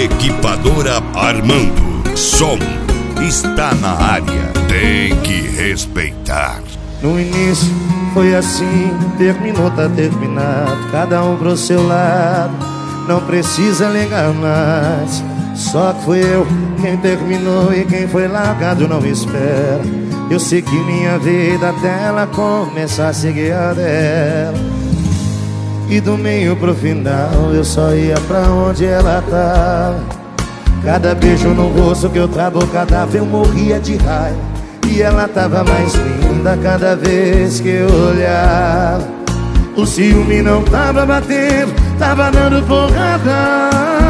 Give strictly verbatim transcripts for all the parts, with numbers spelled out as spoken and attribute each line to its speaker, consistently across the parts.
Speaker 1: Equipadora Armando. Som está na área. Tem que respeitar.
Speaker 2: No início foi assim, terminou, tá terminado. Cada um pro seu lado, não precisa ligar mais. Só que fui eu quem terminou e quem foi largado não espera. Eu segui minha vida até ela começar a seguir a dela. E do meio pro final eu só ia pra onde ela tava. Cada beijo no rosto que eu trabocadava eu morria de raiva. E ela tava mais linda cada vez que eu olhava. O ciúme não tava batendo, tava dando porrada.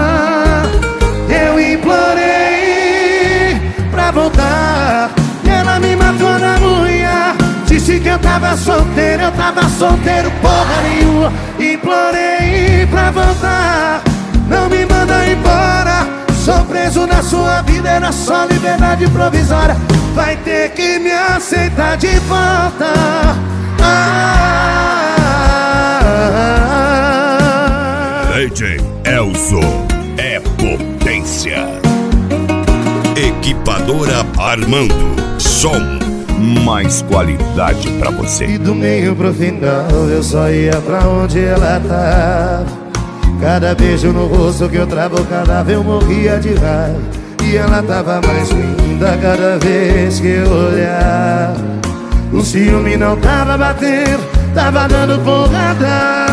Speaker 2: Eu implorei pra voltar e ela me matou na unha. Disse que eu tava solteiro, eu tava solteiro porra nenhuma. Implorei pra voltar, não me manda embora. Sou preso na sua vida, era só liberdade provisória. Vai ter que me aceitar de volta. ah,
Speaker 1: D J Elson é potência. Equipadora Armando. Som, mais qualidade pra você.
Speaker 2: E do meio pro final eu só ia pra onde ela tava. Cada beijo no rosto que eu trabocava eu morria de raiva. E ela tava mais linda cada vez que eu olhava. O ciúme não tava batendo, tava dando porrada.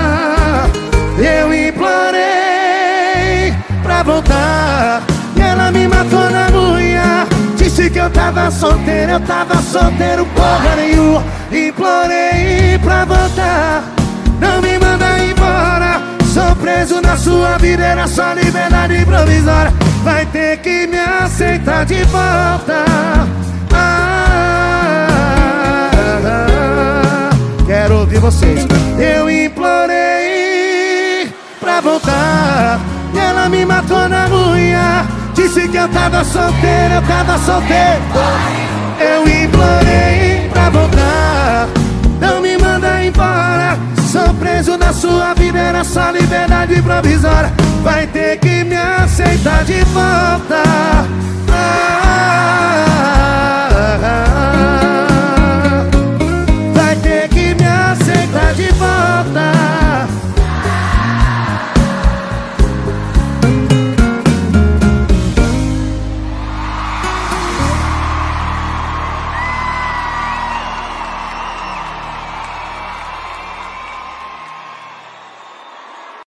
Speaker 2: Eu implorei pra voltar e ela me matou na unha. Disse que eu tava solteiro, eu tava solteiro porra nenhuma. Implorei pra voltar, não me manda embora. Sou preso na sua vida, era só liberdade provisória. Vai ter que me aceitar de volta. ah, ah, ah. Quero ouvir vocês. Eu implorei pra voltar e ela me matou na unha. Disse que eu tava solteiro, eu tava solteiro. Eu implorei pra voltar, não me manda embora. Sou preso na sua vida, era só liberdade provisória. Vai ter que me aceitar de volta. ah,